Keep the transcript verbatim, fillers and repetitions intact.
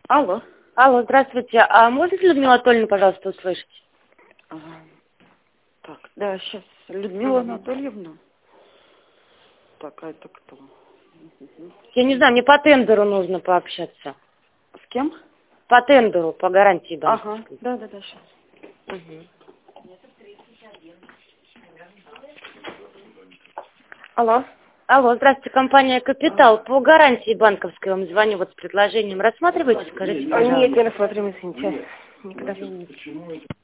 Алло. Алло, здравствуйте. А можно Людмилу Анатольевну, пожалуйста, услышать? Ага. Так, да, сейчас. Людмила Мгм. Анатольевна. Так, а это кто? Мгм. Я не знаю, мне по тендеру нужно пообщаться. С кем? По тендеру, по гарантии Ага, банковской. да, да, да, сейчас. Мгм. Алло. Алло, здравствуйте, компания «Капитал». По гарантии банковской вам звоню вот с предложением. Рассматриваете, скажите, А, нет, пожалуйста. не рассматриваем, извините. Никогда. Извините.